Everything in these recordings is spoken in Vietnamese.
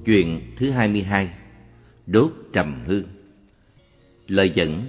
Chuyện thứ 22: Đốt trầm hương. Lời dẫn: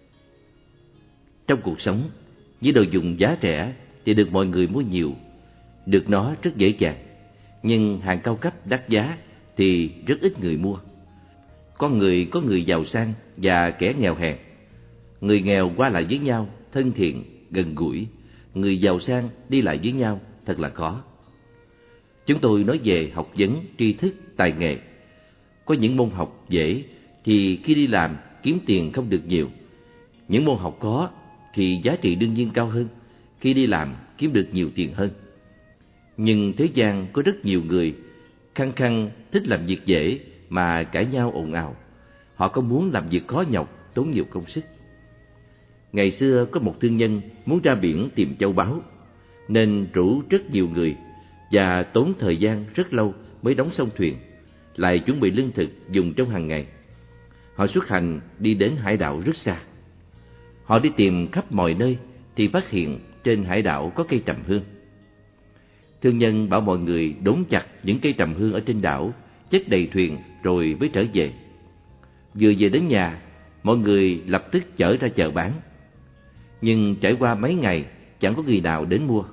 trong cuộc sống, những đồ dùng giá rẻ thì được mọi người mua nhiều, được nó rất dễ dàng. Nhưng hàng cao cấp đắt giá thì rất ít người mua. Có người giàu sang và kẻ nghèo hèn. Người nghèo qua lại với nhau thân thiện, gần gũi. Người giàu sang đi lại với nhau thật là khó. Chúng tôi nói về học vấn, tri thức, tài nghệ. Có những môn học dễ thì khi đi làm kiếm tiền không được nhiều. Những môn học khó thì giá trị đương nhiên cao hơn, khi đi làm kiếm được nhiều tiền hơn. Nhưng thế gian có rất nhiều người khăng khăng thích làm việc dễ mà cãi nhau ồn ào. Họ không muốn làm việc khó nhọc, tốn nhiều công sức. Ngày xưa có một thương nhân muốn ra biển tìm châu báu, nên rủ rất nhiều người và tốn thời gian rất lâu mới đóng xong thuyền, lại chuẩn bị lương thực dùng trong hàng ngày. Họ xuất hành đi đến hải đảo rất xa. Họ đi tìm khắp mọi nơi thì phát hiện trên hải đảo có cây trầm hương. Thương nhân bảo mọi người đốn chặt những cây trầm hương ở trên đảo, chất đầy thuyền rồi mới trở về. Vừa về đến nhà, mọi người lập tức chở ra chợ bán. Nhưng trải qua mấy ngày chẳng có người nào đến mua.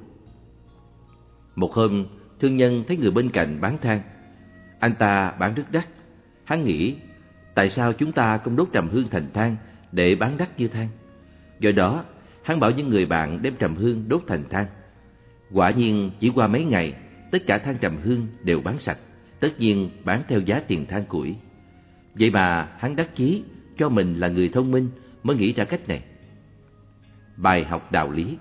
Một hôm, thương nhân thấy người bên cạnh bán than. Anh ta bán rất đắt. Hắn nghĩ, tại sao chúng ta không đốt trầm hương thành than để bán đắt như than? Do đó, hắn bảo những người bạn đem trầm hương đốt thành than. Quả nhiên chỉ qua mấy ngày, tất cả than trầm hương đều bán sạch, tất nhiên bán theo giá tiền than củi. Vậy mà hắn đắc chí cho mình là người thông minh mới nghĩ ra cách này. Bài học đạo lý: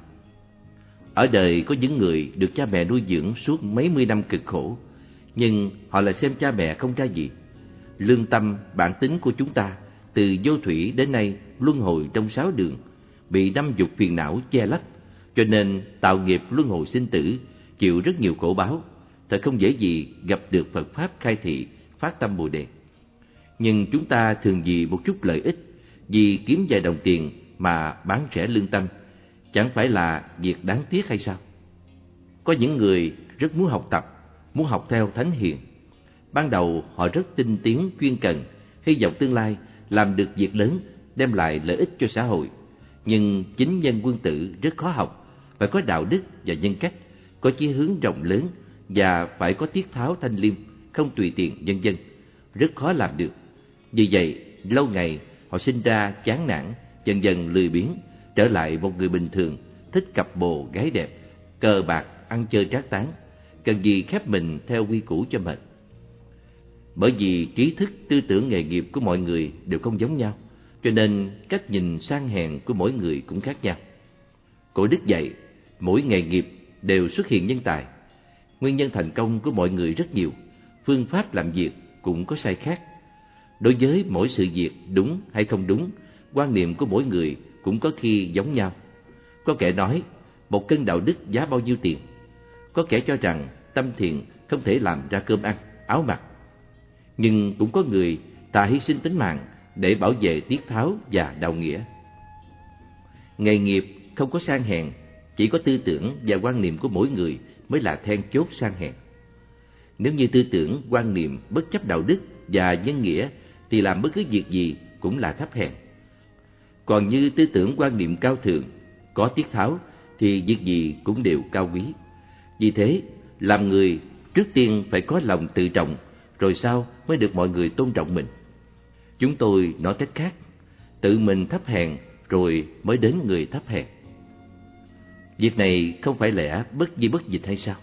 ở đời có những người được cha mẹ nuôi dưỡng suốt mấy mươi năm cực khổ, nhưng họ lại xem cha mẹ không ra gì. Lương tâm, bản tính của chúng ta từ vô thủy đến nay luân hồi trong 6 đường, bị 50 phiền não che lấp, cho nên tạo nghiệp luân hồi sinh tử, chịu rất nhiều khổ báo. Thật không dễ gì gặp được Phật Pháp khai thị, phát tâm Bồ Đề. Nhưng chúng ta thường vì một chút lợi ích, vì kiếm vài đồng tiền mà bán rẻ lương tâm, chẳng phải là việc đáng tiếc hay sao? Có những người rất muốn học tập, muốn học theo thánh hiền. Ban đầu họ rất tinh tiến, chuyên cần, hy vọng tương lai làm được việc lớn, đem lại lợi ích cho xã hội. Nhưng chính nhân quân tử rất khó học, phải có đạo đức và nhân cách, có chí hướng rộng lớn và phải có tiết tháo thanh liêm, không tùy tiện vân vân, rất khó làm được. Vì vậy, lâu ngày họ sinh ra chán nản, dần dần lười biếng, trở lại một người bình thường, thích cặp bồ gái đẹp, cờ bạc, ăn chơi trác tán, cần gì khép mình theo quy củ cho mệt. Bởi vì trí thức, tư tưởng, nghề nghiệp của mọi người đều không giống nhau, cho nên cách nhìn sang hèn của mỗi người cũng khác nhau. Cổ đức dạy, mỗi nghề nghiệp đều xuất hiện nhân tài. Nguyên nhân thành công của mọi người rất nhiều, phương pháp làm việc cũng có sai khác. Đối với mỗi sự việc đúng hay không đúng, quan niệm của mỗi người cũng có khi giống nhau. Có kẻ nói, một cân đạo đức giá bao nhiêu tiền? Có kẻ cho rằng tâm thiện không thể làm ra cơm ăn, áo mặc. Nhưng cũng có người ta hy sinh tính mạng để bảo vệ tiết tháo và đạo nghĩa. Nghề nghiệp không có sang hèn, chỉ có tư tưởng và quan niệm của mỗi người mới là then chốt sang hèn. Nếu như tư tưởng, quan niệm bất chấp đạo đức và nhân nghĩa thì làm bất cứ việc gì cũng là thấp hèn. Còn như tư tưởng, quan niệm cao thượng, có tiết tháo thì việc gì cũng đều cao quý. Vì thế, làm người trước tiên phải có lòng tự trọng, rồi sau mới được mọi người tôn trọng mình. Chúng tôi nói cách khác, tự mình thấp hèn rồi mới đến người thấp hèn. Việc này không phải lẽ bất di bất dịch hay sao?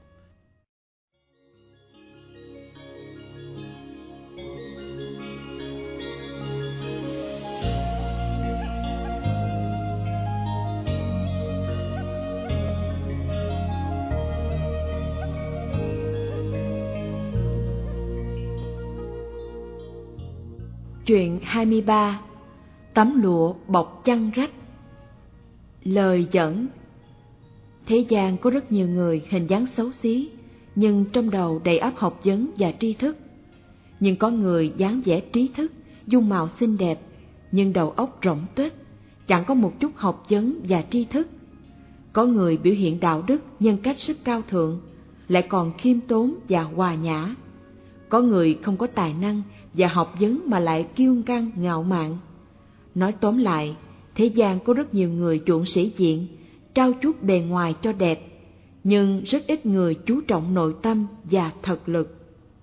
Chuyện 23: Tấm lụa bọc chăn rách. Lời dẫn: thế gian có rất nhiều người hình dáng xấu xí, nhưng trong đầu đầy ắp học vấn và tri thức. Nhưng có người dáng vẻ trí thức, dung mạo xinh đẹp, nhưng đầu óc rỗng tuếch, chẳng có một chút học vấn và tri thức. Có người biểu hiện đạo đức, nhân cách rất cao thượng, lại còn khiêm tốn và hòa nhã. có người không có tài năng và học vấn mà lại kiêu căng ngạo mạn. Nói tóm lại, thế gian có rất nhiều người chuộng sĩ diện, trau chuốt bề ngoài cho đẹp, nhưng rất ít người chú trọng nội tâm và thực lực.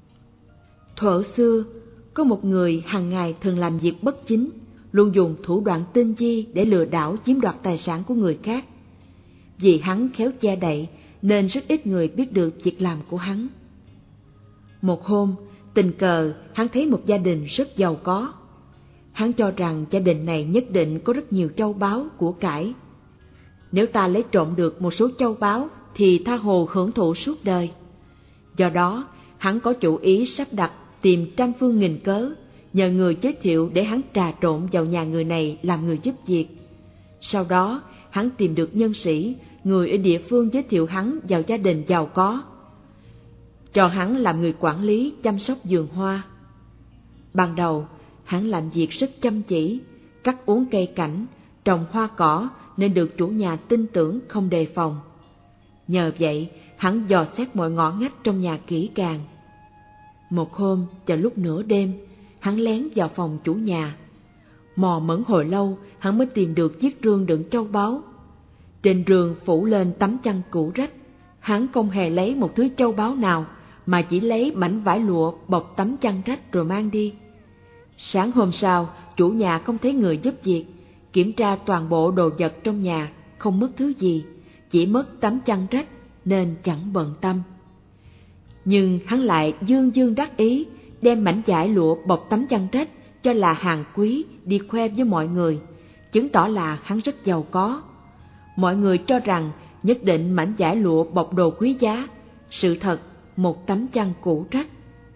Thuở xưa, có một người hàng ngày thường làm việc bất chính, luôn dùng thủ đoạn tinh vi để lừa đảo chiếm đoạt tài sản của người khác. Vì hắn khéo che đậy nên rất ít người biết được việc làm của hắn. Một hôm, tình cờ hắn thấy một gia đình rất giàu có. Hắn cho rằng gia đình này nhất định có rất nhiều châu báu của cải. Nếu ta lấy trộm được một số châu báu thì tha hồ hưởng thụ suốt đời. Do đó, hắn có chủ ý sắp đặt tìm trăm phương nghìn cớ, nhờ người giới thiệu để hắn trà trộn vào nhà người này làm người giúp việc. Sau đó, hắn tìm được nhân sĩ, người ở địa phương giới thiệu hắn vào gia đình giàu có, cho hắn làm người quản lý chăm sóc vườn hoa. Ban đầu, hắn làm việc rất chăm chỉ, cắt uốn cây cảnh, trồng hoa cỏ nên được chủ nhà tin tưởng không đề phòng. Nhờ vậy, hắn dò xét mọi ngõ ngách trong nhà kỹ càng. Một hôm, vào lúc nửa đêm, hắn lén vào phòng chủ nhà. Mò mẫm hồi lâu, hắn mới tìm được chiếc rương đựng châu báu. Trên rương phủ lên tấm chăn cũ rách. Hắn không hề lấy một thứ châu báu nào, mà chỉ lấy mảnh vải lụa bọc tấm chăn rách rồi mang đi. Sáng hôm sau, chủ nhà không thấy người giúp việc, kiểm tra toàn bộ đồ vật trong nhà, không mất thứ gì, chỉ mất tấm chăn rách nên chẳng bận tâm. Nhưng hắn lại dương dương đắc ý, đem mảnh vải lụa bọc tấm chăn rách cho là hàng quý đi khoe với mọi người, chứng tỏ là hắn rất giàu có. Mọi người cho rằng nhất định mảnh vải lụa bọc đồ quý giá, sự thật một tấm chăn cũ rách.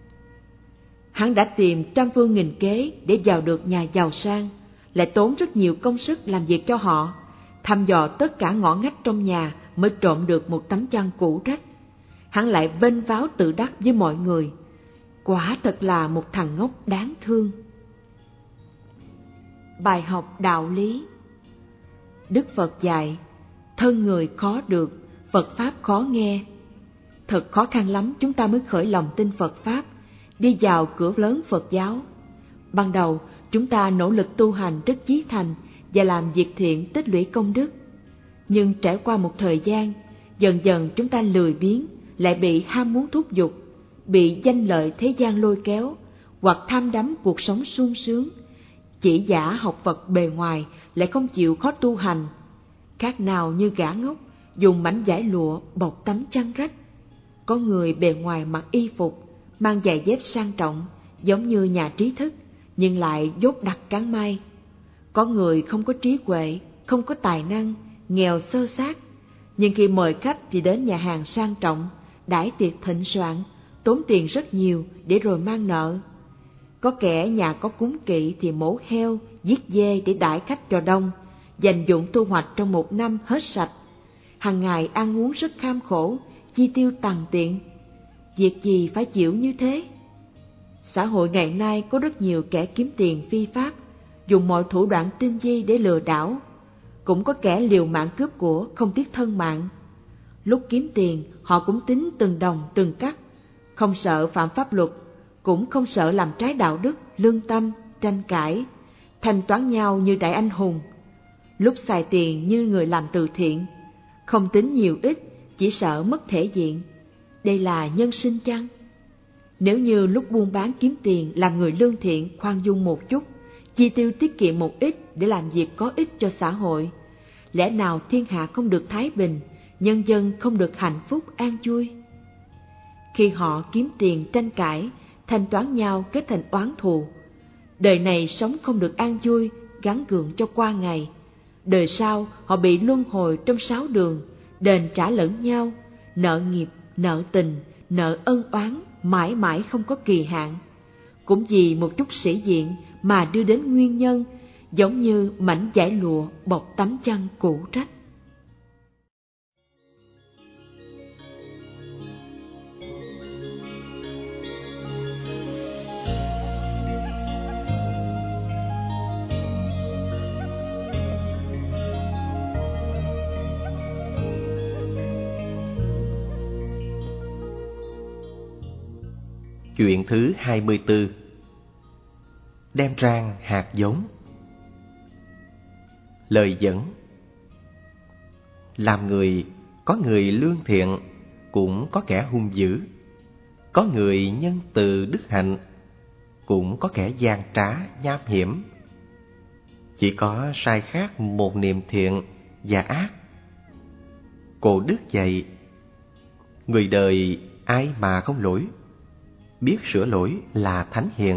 Hắn đã tìm trăm phương nghìn kế để vào được nhà giàu sang, lại tốn rất nhiều công sức làm việc cho họ, thăm dò tất cả ngõ ngách trong nhà mới trộm được một tấm chăn cũ rách. Hắn lại vênh váo tự đắc với mọi người, quả thật là một thằng ngốc đáng thương. Bài học đạo lý. Đức Phật dạy, thân người khó được, Phật Pháp khó nghe. Thật khó khăn lắm chúng ta mới khởi lòng tin Phật Pháp, đi vào cửa lớn Phật giáo. Ban đầu, chúng ta nỗ lực tu hành rất chí thành và làm việc thiện tích lũy công đức. Nhưng trải qua một thời gian, dần dần chúng ta lười biếng, lại bị ham muốn thúc giục, bị danh lợi thế gian lôi kéo, hoặc tham đắm cuộc sống sung sướng, chỉ giả học Phật bề ngoài lại không chịu khó tu hành. Khác nào như gã ngốc dùng mảnh vải lụa bọc tấm chăn rách. Có người bề ngoài mặc y phục, mang giày dép sang trọng, giống như nhà trí thức, nhưng lại dốt đặc cán mai. Có người không có trí huệ, không có tài năng, nghèo xơ xác, nhưng khi mời khách thì đến nhà hàng sang trọng, đãi tiệc thịnh soạn, tốn tiền rất nhiều để rồi mang nợ. Có kẻ nhà có cúng kỵ thì mổ heo, giết dê để đãi khách cho đông, dành dụng thu hoạch trong một năm hết sạch. Hàng ngày ăn uống rất kham khổ, chi tiêu tằn tiện. Việc gì phải chịu như thế? Xã hội ngày nay có rất nhiều kẻ kiếm tiền phi pháp, dùng mọi thủ đoạn tinh vi để lừa đảo. Cũng có kẻ liều mạng cướp của không tiếc thân mạng. Lúc kiếm tiền, họ cũng tính từng đồng từng cắc, không sợ phạm pháp luật, cũng không sợ làm trái đạo đức, lương tâm, tranh cãi, thanh toán nhau như đại anh hùng. Lúc xài tiền như người làm từ thiện, không tính nhiều ít, chỉ sợ mất thể diện. Đây là nhân sinh chăng? Nếu như lúc buôn bán kiếm tiền làm người lương thiện, khoan dung một chút, chi tiêu tiết kiệm một ít để làm việc có ích cho xã hội, lẽ nào thiên hạ không được thái bình, nhân dân không được hạnh phúc an vui? Khi họ kiếm tiền tranh cãi, thanh toán nhau kết thành oán thù, đời này sống không được an vui, gắng gượng cho qua ngày. Đời sau họ bị luân hồi trong 6 đường, đền trả lẫn nhau, nợ nghiệp, nợ tình, nợ ân oán, mãi mãi không có kỳ hạn. Cũng vì một chút sĩ diện mà đưa đến nguyên nhân, giống như mảnh vải lụa bọc tấm chăn cũ rách. Chuyện thứ 24. Đem rang hạt giống. Lời dẫn. Làm người, có người lương thiện, cũng có kẻ hung dữ. Có người nhân từ đức hạnh, cũng có kẻ gian trá nham hiểm. Chỉ có sai khác một niệm thiện và ác. Cổ đức dạy, người đời ai mà không lỗi, biết sửa lỗi là thánh hiền.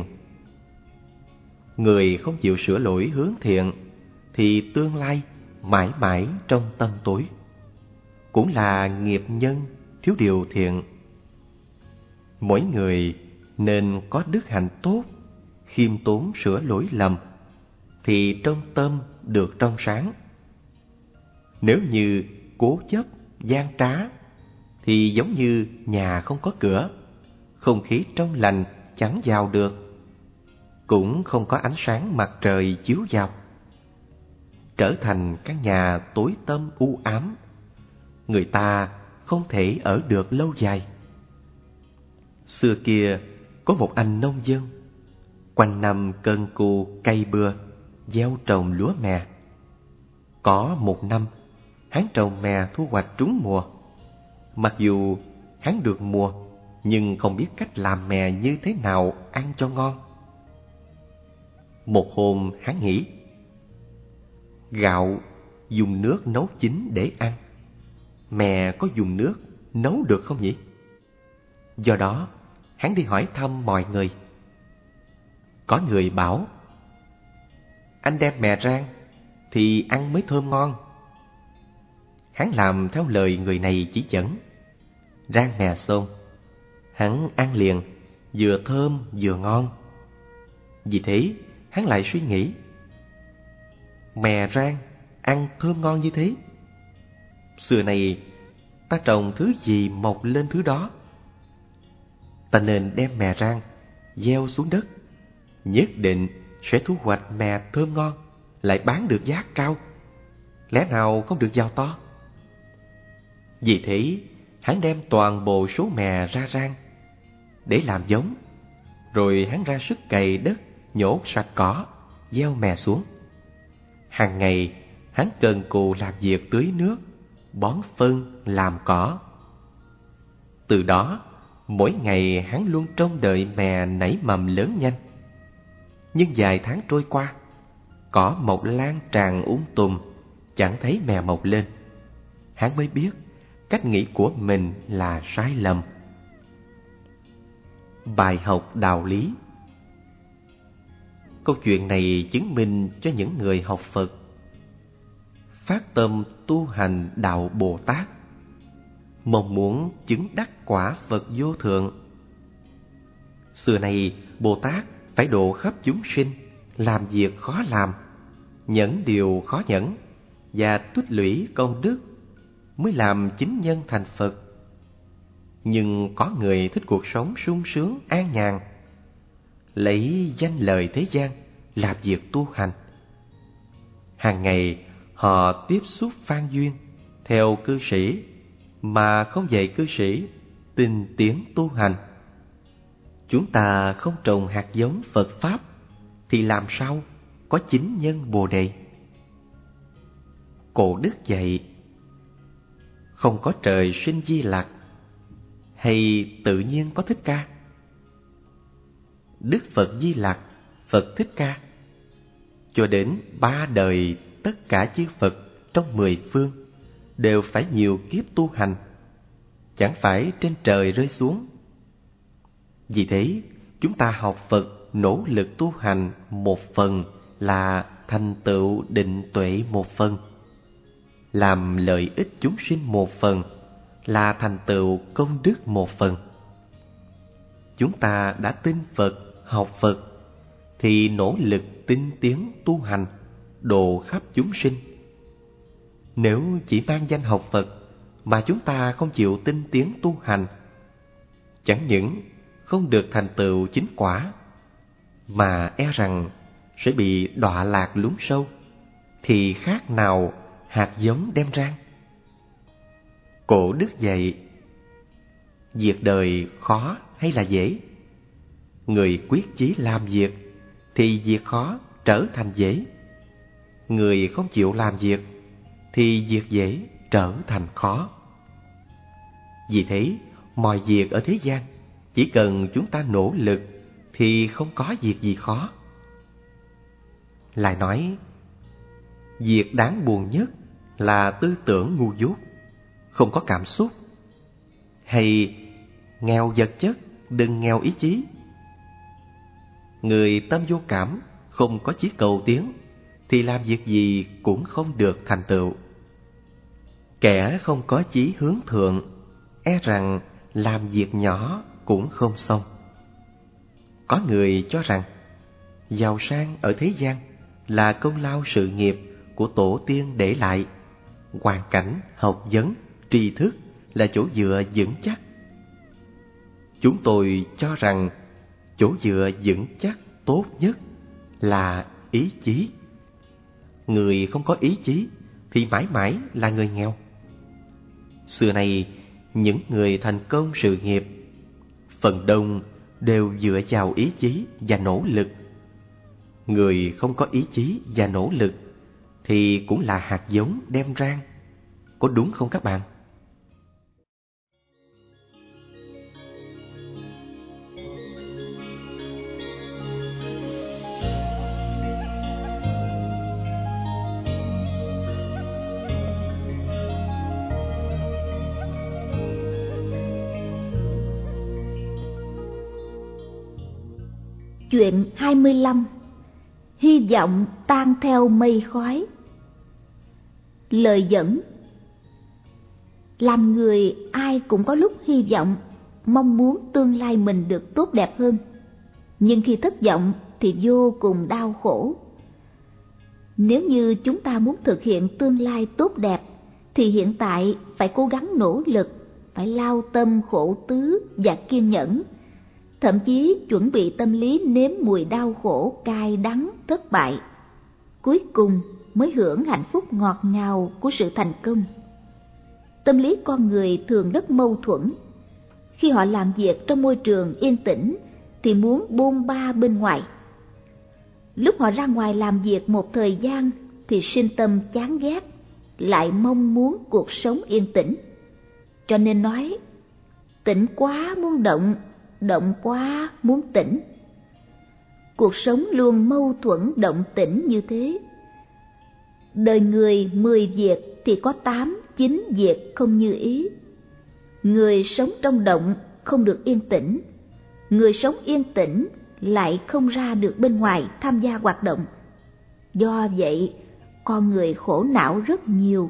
Người không chịu sửa lỗi hướng thiện thì tương lai mãi mãi trong tâm tối, cũng là nghiệp nhân thiếu điều thiện. Mỗi người nên có đức hạnh tốt, khiêm tốn sửa lỗi lầm, thì trong tâm được trong sáng. Nếu như cố chấp, gian trá, thì giống như nhà không có cửa, không khí trong lành chẳng vào được, cũng không có ánh sáng mặt trời chiếu vào, trở thành căn nhà tối tăm u ám, người ta không thể ở được lâu dài. Xưa kia có một anh nông dân, quanh năm cơn cù cày bừa, gieo trồng lúa mè. Có một năm, hắn trồng mè thu hoạch trúng mùa. Mặc dù hắn được mùa, nhưng không biết cách làm mè như thế nào ăn cho ngon. Một hôm hắn nghĩ, gạo dùng nước nấu chín để ăn, mè có dùng nước nấu được không nhỉ? Do đó, hắn đi hỏi thăm mọi người. Có người bảo, anh đem mè rang thì ăn mới thơm ngon. Hắn làm theo lời người này chỉ dẫn. Rang mè xong, hắn ăn liền, vừa thơm vừa ngon. Vì thế, hắn lại suy nghĩ, mè rang, ăn thơm ngon như thế, xưa này ta trồng thứ gì mọc lên thứ đó. Ta nên đem mè rang, gieo xuống đất, nhất định sẽ thu hoạch mè thơm ngon, lại bán được giá cao. Lẽ nào không được giàu to? Vì thế, hắn đem toàn bộ số mè ra rang để làm giống, rồi hắn ra sức cày đất, nhổ sạch cỏ, gieo mè xuống. Hàng ngày, hắn cần cù làm việc tưới nước, bón phân, làm cỏ. Từ đó, mỗi ngày hắn luôn trông đợi mè nảy mầm lớn nhanh. Nhưng vài tháng trôi qua, cỏ mọc lan tràn tùm, chẳng thấy mè mọc lên. Hắn mới biết cách nghĩ của mình là sai lầm. Bài học đạo lý. Câu chuyện này chứng minh cho những người học Phật phát tâm tu hành đạo Bồ Tát, mong muốn chứng đắc quả Phật vô thượng. Xưa này Bồ Tát phải độ khắp chúng sinh, làm việc khó làm, nhẫn điều khó nhẫn, và tích lũy công đức mới làm chính nhân thành Phật. Nhưng có người thích cuộc sống sung sướng an nhàn, lấy danh lời thế gian làm việc tu hành. Hàng ngày họ tiếp xúc phan duyên theo cư sĩ, mà không dạy cư sĩ tinh tiến tu hành. Chúng ta không trồng hạt giống Phật Pháp thì làm sao có chính nhân Bồ Đề? Cổ đức dạy, không có trời sinh Di Lặc, hay tự nhiên có Thích Ca? Đức Phật Di Lặc, Phật Thích Ca, cho đến 3 đời tất cả chư Phật trong 10 phương đều phải nhiều kiếp tu hành, chẳng phải trên trời rơi xuống. Vì thế, chúng ta học Phật nỗ lực tu hành một phần là thành tựu định tuệ một phần, làm lợi ích chúng sinh một phần là thành tựu công đức một phần. Chúng ta đã tin Phật, học Phật thì nỗ lực tinh tiến tu hành, độ khắp chúng sinh. Nếu chỉ mang danh học Phật mà chúng ta không chịu tinh tiến tu hành, chẳng những không được thành tựu chính quả, mà e rằng sẽ bị đọa lạc lún sâu, thì khác nào hạt giống đem rang. Cổ đức dạy, việc đời khó hay là dễ? Người quyết chí làm việc thì việc khó trở thành dễ. Người không chịu làm việc thì việc dễ trở thành khó. Vì thế, mọi việc ở thế gian, chỉ cần chúng ta nỗ lực thì không có việc gì khó. Lại nói, việc đáng buồn nhất là tư tưởng ngu dốt, không có cảm xúc. Hay nghèo vật chất, đừng nghèo ý chí. Người tâm vô cảm, không có chí cầu tiến, thì làm việc gì cũng không được thành tựu. Kẻ không có chí hướng thượng, e rằng làm việc nhỏ cũng không xong. Có người cho rằng giàu sang ở thế gian là công lao sự nghiệp của tổ tiên để lại. Hoàn cảnh, học vấn, tri thức là chỗ dựa vững chắc. Chúng tôi cho rằng chỗ dựa vững chắc tốt nhất là ý chí. Người không có ý chí thì mãi mãi là người nghèo. Xưa nay, những người thành công sự nghiệp, phần đông đều dựa vào ý chí và nỗ lực. Người không có ý chí và nỗ lực thì cũng là hạt giống đem rang. Có đúng không các bạn? Chuyện 25. Hy vọng tan theo mây khói. Lời dẫn. Làm người ai cũng có lúc hy vọng, mong muốn tương lai mình được tốt đẹp hơn. Nhưng khi thất vọng thì vô cùng đau khổ. Nếu như chúng ta muốn thực hiện tương lai tốt đẹp, thì hiện tại phải cố gắng nỗ lực, phải lao tâm khổ tứ và kiên nhẫn. Thậm chí chuẩn bị tâm lý nếm mùi đau khổ cay đắng thất bại, cuối cùng mới hưởng hạnh phúc ngọt ngào của sự thành công. Tâm lý con người thường rất mâu thuẫn. Khi họ làm việc trong môi trường yên tĩnh thì muốn bôn ba bên ngoài. Lúc họ ra ngoài làm việc một thời gian thì sinh tâm chán ghét, lại mong muốn cuộc sống yên tĩnh. Cho nên nói, tĩnh quá muốn động, động quá muốn tĩnh. Cuộc sống luôn mâu thuẫn động tĩnh như thế. Đời người 10 việc thì có 8, 9 việc không như ý. Người sống trong động không được yên tĩnh, người sống yên tĩnh lại không ra được bên ngoài tham gia hoạt động. Do vậy, con người khổ não rất nhiều.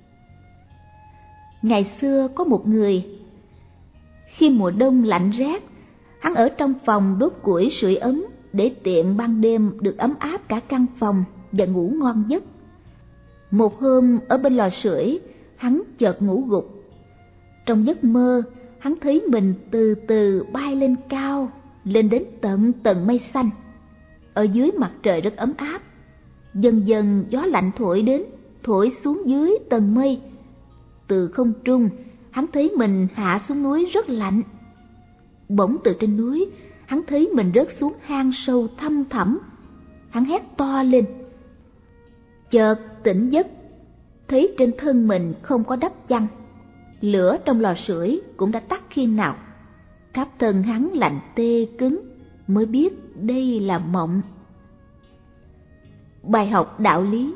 Ngày xưa có một người, khi mùa đông lạnh rét, hắn ở trong phòng đốt củi sưởi ấm để tiện ban đêm được ấm áp cả căn phòng và ngủ ngon giấc. Một hôm ở bên lò sưởi, hắn chợt ngủ gục. Trong giấc mơ, hắn thấy mình từ từ bay lên cao, lên đến tận tầng mây xanh. Ở dưới mặt trời rất ấm áp. Dần dần gió lạnh thổi đến, thổi xuống dưới tầng mây. Từ không trung, hắn thấy mình hạ xuống núi rất lạnh. Bỗng từ trên núi, hắn thấy mình rớt xuống hang sâu thăm thẳm. Hắn hét to lên. Chợt tỉnh giấc, thấy trên thân mình không có đắp chăn. Lửa trong lò sưởi cũng đã tắt khi nào. Khắp thân hắn lạnh tê cứng, mới biết đây là mộng. Bài học đạo lý.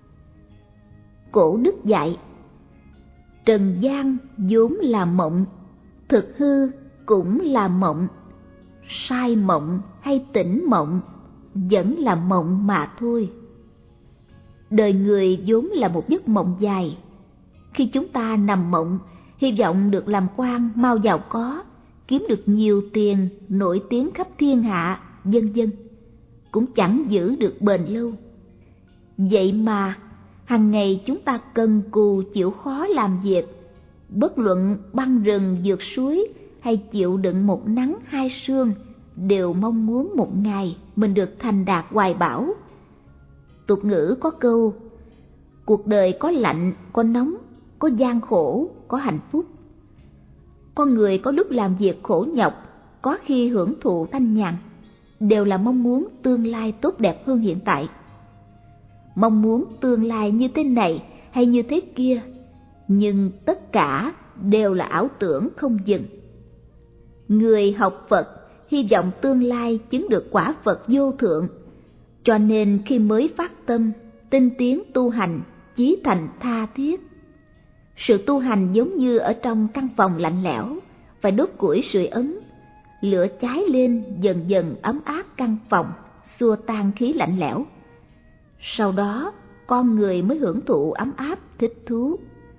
Cổ đức dạy, trần gian vốn là mộng, thực hư cũng là mộng. Sai mộng hay tỉnh mộng vẫn là mộng mà thôi. Đời người vốn là một giấc mộng dài. Khi chúng ta nằm mộng, hy vọng được làm quan mau giàu có, kiếm được nhiều tiền, nổi tiếng khắp thiên hạ, vân vân, cũng chẳng giữ được bền lâu. Vậy mà hàng ngày chúng ta cần cù chịu khó làm việc, bất luận băng rừng vượt suối hay chịu đựng một nắng hai sương, đều mong muốn một ngày mình được thành đạt hoài bão. Tục ngữ có câu, cuộc đời có lạnh, có nóng, có gian khổ, có hạnh phúc. Con người có lúc làm việc khổ nhọc, có khi hưởng thụ thanh nhàn, đều là mong muốn tương lai tốt đẹp hơn hiện tại. Mong muốn tương lai như thế này hay như thế kia, nhưng tất cả đều là ảo tưởng không dừng. Người học Phật hy vọng tương lai chứng được quả Phật vô thượng, cho nên khi mới phát tâm, tinh tiến tu hành, chí thành tha thiết. Sự tu hành giống như ở trong căn phòng lạnh lẽo, phải đốt củi sưởi ấm, lửa cháy lên dần dần ấm áp căn phòng, xua tan khí lạnh lẽo. Sau đó, con người mới hưởng thụ ấm áp thích thú.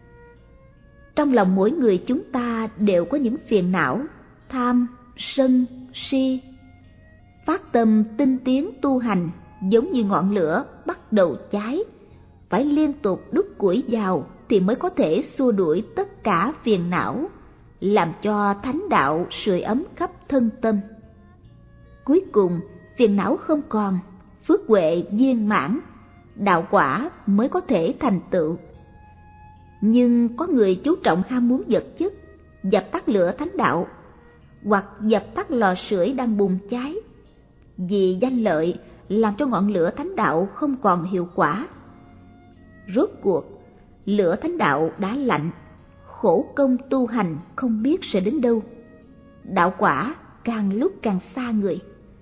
Trong lòng mỗi người chúng ta đều có những phiền não, tham, sân, si. Phát tâm tinh tiến tu hành giống như ngọn lửa bắt đầu cháy, phải liên tục đốt củi vào thì mới có thể xua đuổi tất cả phiền não, làm cho thánh đạo sưởi ấm khắp thân tâm. Cuối cùng, phiền não không còn, phước huệ viên mãn, đạo quả mới có thể thành tựu. Nhưng có người chú trọng ham muốn vật chất, dập tắt lửa thánh đạo, hoặc dập tắt lò sưởi đang bùng cháy. Vì danh lợi làm cho ngọn lửa thánh đạo không còn hiệu quả. Rốt cuộc, lửa thánh đạo đã lạnh, khổ công tu hành không biết sẽ đến đâu. Đạo quả càng lúc càng xa người.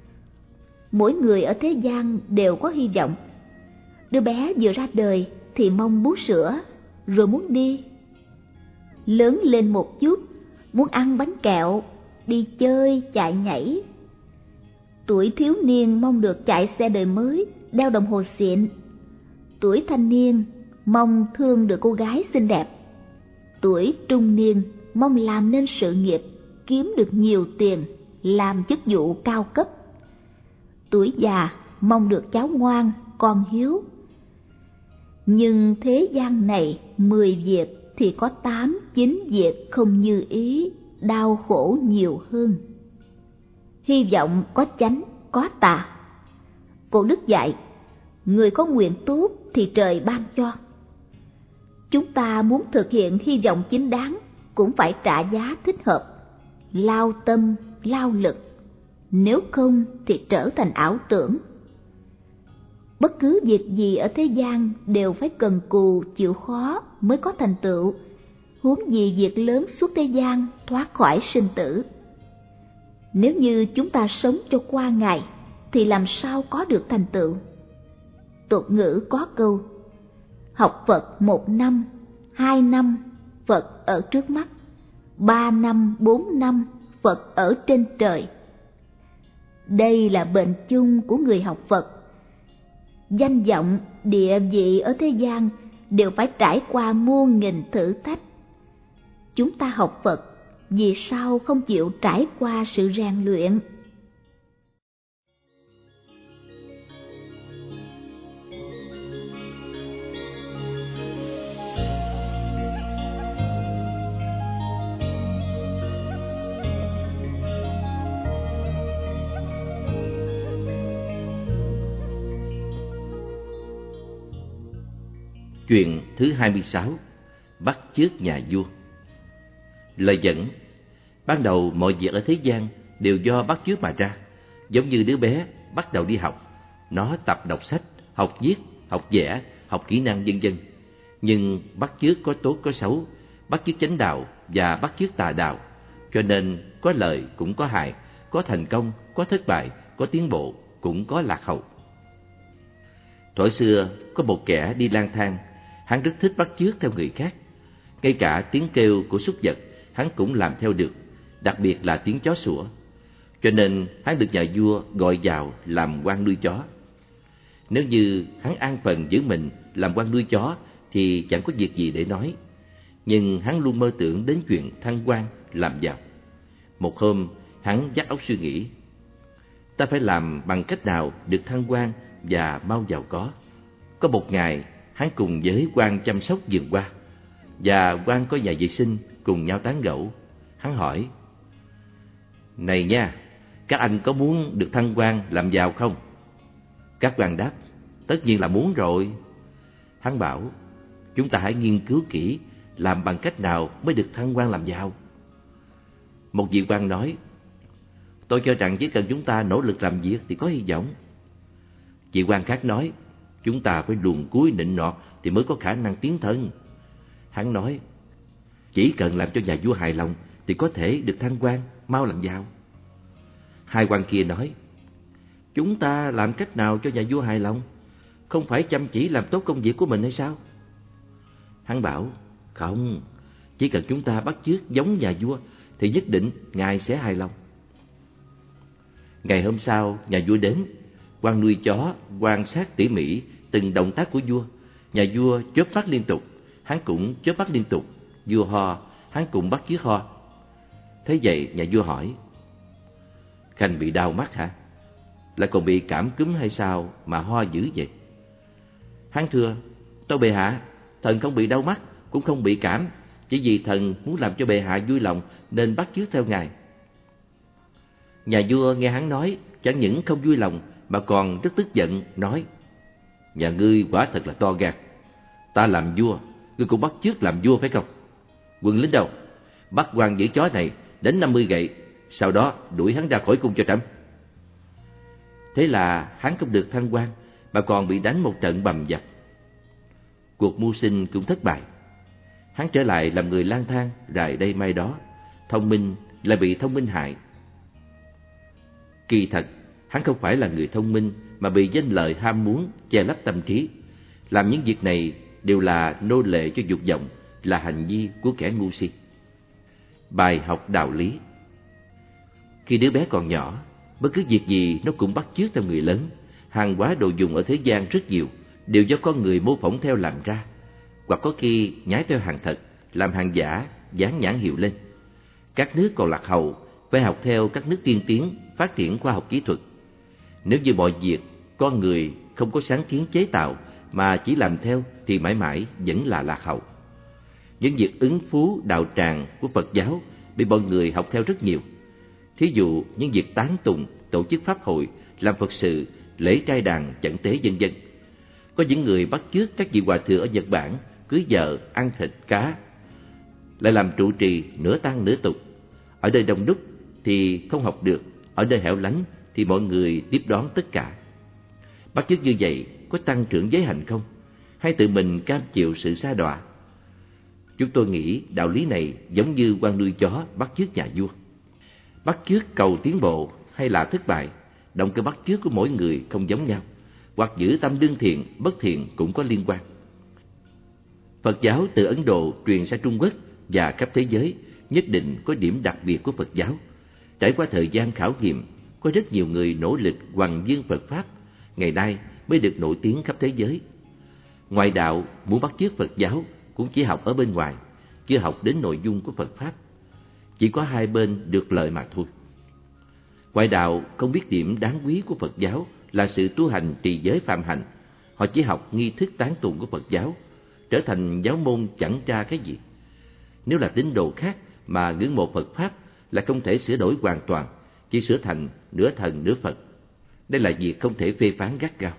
Mỗi người ở thế gian đều có hy vọng. Đứa bé vừa ra đời thì mong bú sữa, rồi muốn đi. Lớn lên một chút, muốn ăn bánh kẹo, đi chơi, chạy nhảy. Tuổi thiếu niên mong được chạy xe đời mới, đeo đồng hồ xịn. Tuổi thanh niên mong thương được cô gái xinh đẹp. Tuổi trung niên mong làm nên sự nghiệp, kiếm được nhiều tiền, làm chức vụ cao cấp. Tuổi già mong được cháu ngoan, con hiếu. Nhưng thế gian này 10 việc thì có 8, 9 việc không như ý, đau khổ nhiều hơn. Hy vọng có chánh, có tà. Cổ đức dạy, người có nguyện tốt thì trời ban cho. Chúng ta muốn thực hiện hy vọng chính đáng cũng phải trả giá thích hợp, lao tâm, lao lực. Nếu không thì trở thành ảo tưởng. Bất cứ việc gì ở thế gian đều phải cần cù chịu khó mới có thành tựu, huống gì việc lớn suốt thế gian thoát khỏi sinh tử. Nếu như chúng ta sống cho qua ngày thì làm sao có được thành tựu? Tục ngữ có câu: học Phật 1 năm, 2 năm Phật ở trước mắt, 3 năm, 4 năm Phật ở trên trời. Đây là bệnh chung của người học Phật. Danh vọng, địa vị ở thế gian đều phải trải qua muôn nghìn thử thách. Chúng ta học Phật, vì sao không chịu trải qua sự rèn luyện? Chuyện thứ 26: Bắt chước nhà vua. Lời dẫn: ban đầu mọi việc ở thế gian đều do bắt chước mà ra. Giống như đứa bé bắt đầu đi học, nó tập đọc sách, học viết, học vẽ, học kỹ năng vân vân. Nhưng bắt chước có tốt có xấu, bắt chước chánh đạo và bắt chước tà đạo, cho nên có lợi cũng có hại, có thành công, có thất bại, có tiến bộ, cũng có lạc hậu. Thuở xưa có một kẻ đi lang thang, hắn rất thích bắt chước theo người khác. Ngay cả tiếng kêu của súc vật hắn cũng làm theo được, đặc biệt là tiếng chó sủa. Cho nên hắn được nhà vua gọi vào làm quan nuôi chó. Nếu như hắn an phận giữ mình làm quan nuôi chó thì chẳng có việc gì để nói. Nhưng hắn luôn mơ tưởng đến chuyện thăng quan làm giàu. Một hôm hắn vắt óc suy nghĩ, ta phải làm bằng cách nào được thăng quan và mau giàu có. Có một ngày hắn cùng với quan chăm sóc vườn hoa, và quan có nhà vệ sinh cùng nhau tán gẫu. Hắn hỏi: này nha, các anh có muốn được thăng quan làm giàu không? Các quan đáp: tất nhiên là muốn rồi. Hắn bảo: chúng ta hãy nghiên cứu kỹ làm bằng cách nào mới được thăng quan làm giàu. Một vị quan nói: Tôi cho rằng chỉ cần chúng ta nỗ lực làm việc thì có hy vọng. Vị quan khác nói, chúng ta phải luồn cúi nịnh nọt thì mới có khả năng tiến thân. Hắn nói, chỉ cần làm cho nhà vua hài lòng thì có thể được thăng quan, mau làm giàu. Hai quan kia nói, chúng ta làm cách nào cho nhà vua hài lòng? Không phải chăm chỉ làm tốt công việc của mình hay sao? Hắn bảo, không, chỉ cần chúng ta bắt chước giống nhà vua thì nhất định ngài sẽ hài lòng. Ngày hôm sau, nhà vua đến, quan nuôi chó quan sát tỉ mỉ từng động tác của vua. Nhà vua chớp mắt liên tục, hắn cũng chớp mắt liên tục. Vua ho, hắn cũng bắt chước ho. Thế vậy nhà vua hỏi, Khanh bị đau mắt hả? Lại còn bị cảm cúm hay sao mà ho dữ vậy? Hắn thưa, tôi bệ hạ, thần không bị đau mắt, cũng không bị cảm, chỉ vì thần muốn làm cho bệ hạ vui lòng nên bắt chước theo ngài. Nhà vua nghe hắn nói, chẳng những không vui lòng mà còn rất tức giận, nói, nhà ngươi quả thật là to gan. Ta làm vua, ngươi cũng bắt chước làm vua phải không? Quân lính đâu? Bắt quan giữ chó này đến 50 gậy, sau đó đuổi hắn ra khỏi cung cho trẫm. Thế là hắn không được thăng quan, mà còn bị đánh một trận bầm dập. Cuộc mưu sinh cũng thất bại. Hắn trở lại làm người lang thang, rày đây mai đó. Thông minh lại bị thông minh hại. Kỳ thật, hắn không phải là người thông minh, mà bị danh lợi ham muốn che lấp tâm trí. Làm những việc này đều là nô lệ cho dục vọng, là hành vi của kẻ ngu si. Bài học đạo lý. Khi đứa bé còn nhỏ, bất cứ việc gì nó cũng bắt chước theo người lớn. Hàng hóa đồ dùng ở thế gian rất nhiều, đều do con người mô phỏng theo làm ra, hoặc có khi nhái theo hàng thật, làm hàng giả, dán nhãn hiệu lên. Các nước còn lạc hậu, phải học theo các nước tiên tiến, phát triển khoa học kỹ thuật. Nếu như mọi việc con người không có sáng kiến chế tạo mà chỉ làm theo thì mãi mãi vẫn là lạc hậu. Những việc ứng phú đạo tràng của Phật giáo bị mọi người học theo rất nhiều. Thí dụ những việc tán tụng, tổ chức pháp hội, làm Phật sự, lễ trai đàn, chẩn tế vân vân. Có những người bắt chước các vị hòa thượng ở Nhật Bản, cưới vợ, ăn thịt cá, lại làm trụ trì nửa tăng nửa tục. Ở nơi đông đúc thì không học được, ở nơi hẻo lánh thì mọi người tiếp đón tất cả. Bắt chước như vậy có tăng trưởng giới hạnh không? Hay tự mình cam chịu sự sa đọa? Chúng tôi nghĩ đạo lý này giống như quan nuôi chó bắt chước nhà vua. Bắt chước cầu tiến bộ hay là thất bại, động cơ bắt chước của mỗi người không giống nhau, hoặc giữ tâm đương thiện, bất thiện cũng có liên quan. Phật giáo từ Ấn Độ truyền sang Trung Quốc và khắp thế giới nhất định có điểm đặc biệt của Phật giáo. Trải qua thời gian khảo nghiệm, có rất nhiều người nỗ lực hoằng dương Phật Pháp, ngày nay mới được nổi tiếng khắp thế giới. Ngoại đạo muốn bắt chước Phật giáo cũng chỉ học ở bên ngoài, chưa học đến nội dung của Phật Pháp. Chỉ có hai bên được lợi mà thôi. Ngoại đạo không biết điểm đáng quý của Phật giáo là sự tu hành trì giới phạm hạnh. Họ chỉ học nghi thức tán tụng của Phật giáo, trở thành giáo môn chẳng ra cái gì. Nếu là tín đồ khác mà ngưỡng mộ Phật Pháp là không thể sửa đổi hoàn toàn, chỉ sửa thành nửa thần nửa Phật. Đây là việc không thể phê phán gắt gao.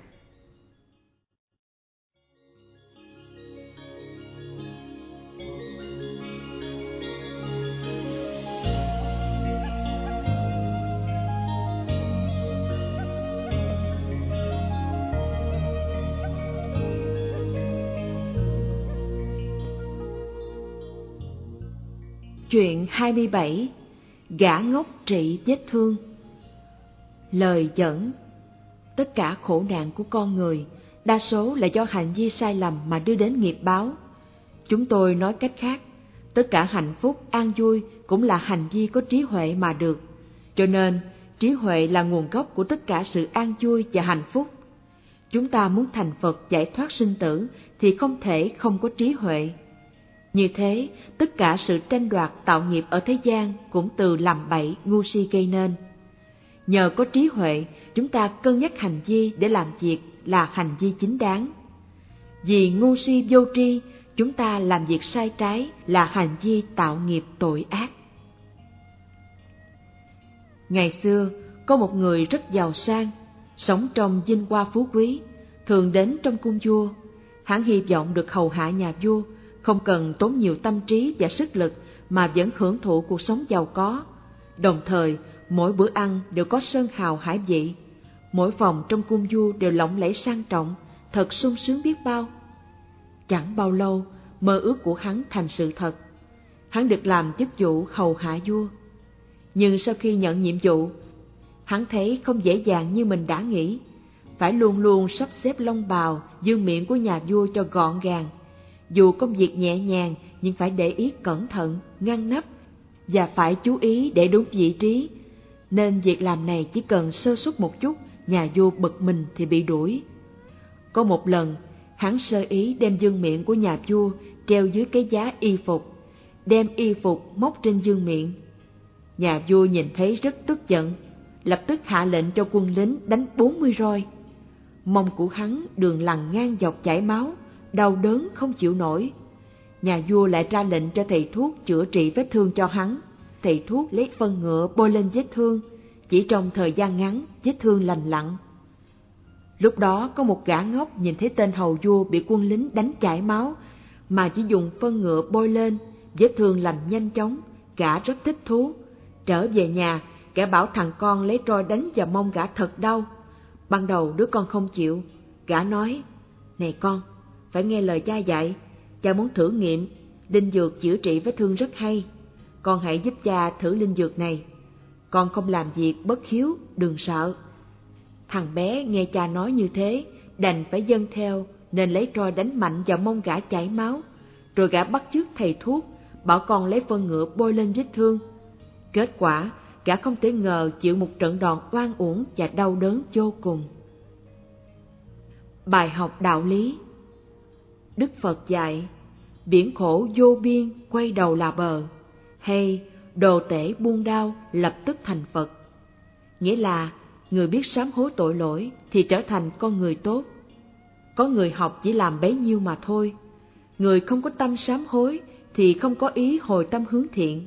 Chuyện 27. Gã ngốc trị vết thương. Lời dẫn. Tất cả khổ nạn của con người đa số là do hành vi sai lầm mà đưa đến nghiệp báo. Chúng tôi nói cách khác, tất cả hạnh phúc, an vui cũng là hành vi có trí huệ mà được. Cho nên, trí huệ là nguồn gốc của tất cả sự an vui và hạnh phúc. Chúng ta muốn thành Phật giải thoát sinh tử thì không thể không có trí huệ. Như thế, tất cả sự tranh đoạt tạo nghiệp ở thế gian cũng từ làm bậy ngu si gây nên. Nhờ có trí huệ, chúng ta cân nhắc hành vi để làm việc là hành vi chính đáng. Vì ngu si vô tri, chúng ta làm việc sai trái là hành vi tạo nghiệp tội ác. Ngày xưa, có một người rất giàu sang, sống trong vinh hoa phú quý, thường đến trong cung vua. Hắn hy vọng được hầu hạ nhà vua, không cần tốn nhiều tâm trí và sức lực mà vẫn hưởng thụ cuộc sống giàu có. Đồng thời, mỗi bữa ăn đều có sơn hào hải vị, mỗi phòng trong cung vua đều lộng lẫy sang trọng, thật sung sướng biết bao. Chẳng bao lâu, mơ ước của hắn thành sự thật. Hắn được làm chức vụ hầu hạ vua. Nhưng sau khi nhận nhiệm vụ, hắn thấy không dễ dàng như mình đã nghĩ, phải luôn luôn sắp xếp long bào, vương miện của nhà vua cho gọn gàng. Dù công việc nhẹ nhàng nhưng phải để ý cẩn thận, ngăn nắp và phải chú ý để đúng vị trí. Nên việc làm này chỉ cần sơ suất một chút, nhà vua bực mình thì bị đuổi. Có một lần, hắn sơ ý đem vương miện của nhà vua treo dưới cái giá y phục, đem y phục móc trên vương miện. Nhà vua nhìn thấy rất tức giận, lập tức hạ lệnh cho quân lính đánh 40 roi. Mông của hắn đường lằn ngang dọc chảy máu, đau đớn không chịu nổi. Nhà vua lại ra lệnh cho thầy thuốc chữa trị vết thương cho hắn. Thầy thuốc lấy phân ngựa bôi lên vết thương, chỉ trong thời gian ngắn vết thương lành lặn. Lúc đó có một gã ngốc nhìn thấy tên hầu vua bị quân lính đánh chảy máu, mà chỉ dùng phân ngựa bôi lên, vết thương lành nhanh chóng, gã rất thích thú. Trở về nhà, gã bảo thằng con lấy roi đánh vào mông gã thật đau. Ban đầu đứa con không chịu, gã nói: "Này con, phải nghe lời cha dạy, cha muốn thử nghiệm, linh dược chữa trị vết thương rất hay, con hãy giúp cha thử linh dược này. Con không làm việc bất hiếu, đừng sợ." Thằng bé nghe cha nói như thế, đành phải vâng theo, nên lấy roi đánh mạnh vào mông gã chảy máu, rồi gã bắt chước thầy thuốc, bảo con lấy phân ngựa bôi lên vết thương. Kết quả, gã không thể ngờ chịu một trận đòn oan uổng và đau đớn vô cùng. Bài học đạo lý. Đức Phật dạy: biển khổ vô biên quay đầu là bờ, hay đồ tể buông đau lập tức thành Phật. Nghĩa là người biết sám hối tội lỗi thì trở thành con người tốt. Có người học chỉ làm bấy nhiêu mà thôi. Người không có tâm sám hối thì không có ý hồi tâm hướng thiện.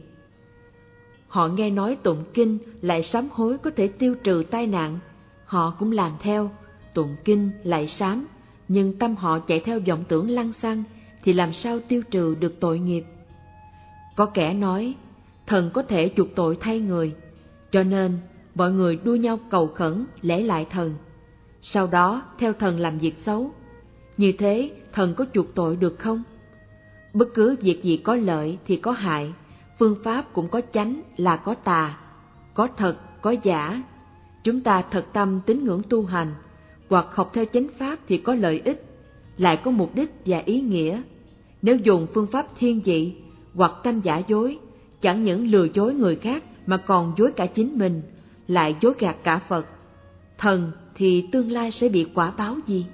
Họ nghe nói tụng kinh lại sám hối có thể tiêu trừ tai nạn, họ cũng làm theo, tụng kinh lại sám, nhưng tâm họ chạy theo vọng tưởng lăng xăng thì làm sao tiêu trừ được tội nghiệp. Có kẻ nói thần có thể chuộc tội thay người, cho nên mọi người đua nhau cầu khẩn lễ lại thần, sau đó theo thần làm việc xấu. Như thế thần có chuộc tội được không? Bất cứ việc gì có lợi thì có hại, phương pháp cũng có chánh là có tà, có thật có giả. Chúng ta thật tâm tín ngưỡng tu hành, hoặc học theo chánh pháp thì có lợi ích, lại có mục đích và ý nghĩa. Nếu dùng phương pháp thiên vị hoặc tâm giả dối, chẳng những lừa dối người khác mà còn dối cả chính mình, lại dối gạt cả Phật, thần thì tương lai sẽ bị quả báo gì?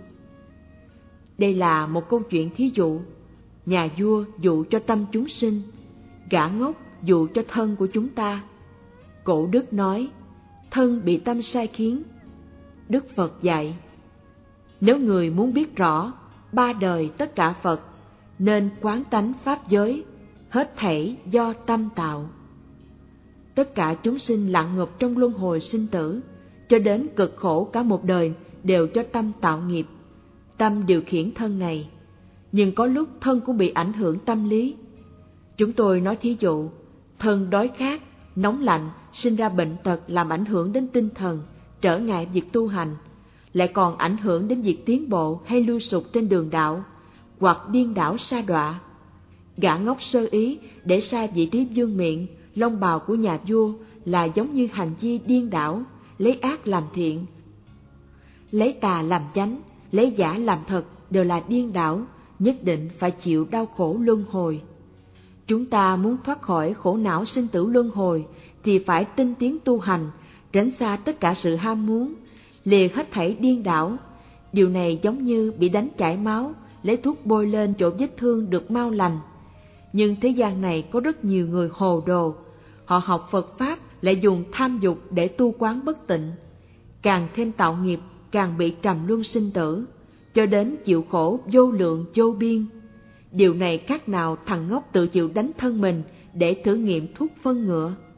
Đây là một câu chuyện thí dụ. Nhà vua dụ cho tâm chúng sinh, gã ngốc dụ cho thân của chúng ta. Cổ đức nói, thân bị tâm sai khiến. Đức Phật dạy, nếu người muốn biết rõ ba đời tất cả Phật, nên quán tánh pháp giới, hết thảy do tâm tạo. Tất cả chúng sinh lặn ngập trong luân hồi sinh tử, cho đến cực khổ cả một đời đều cho tâm tạo nghiệp. Tâm điều khiển thân này, nhưng có lúc thân cũng bị ảnh hưởng tâm lý. Chúng tôi nói thí dụ, thân đói khát, nóng lạnh, sinh ra bệnh tật làm ảnh hưởng đến tinh thần, trở ngại việc tu hành, lại còn ảnh hưởng đến việc tiến bộ hay lui sụt trên đường đạo, hoặc điên đảo sa đọa. Gã ngốc sơ ý để sai vị trí vương miện, long bào của nhà vua là giống như hành vi điên đảo, lấy ác làm thiện, lấy tà làm chánh, lấy giả làm thật, đều là điên đảo, nhất định phải chịu đau khổ luân hồi. Chúng ta muốn thoát khỏi khổ não sinh tử luân hồi thì phải tinh tiến tu hành, tránh xa tất cả sự ham muốn, lìa hết thảy điên đảo. Điều này giống như bị đánh chảy máu, lấy thuốc bôi lên chỗ vết thương được mau lành. Nhưng thế gian này có rất nhiều người hồ đồ, họ học Phật Pháp lại dùng tham dục để tu quán bất tịnh, càng thêm tạo nghiệp, càng bị trầm luân sinh tử, cho đến chịu khổ vô lượng vô biên. Điều này khác nào thằng ngốc tự chịu đánh thân mình để thử nghiệm thuốc phân ngựa.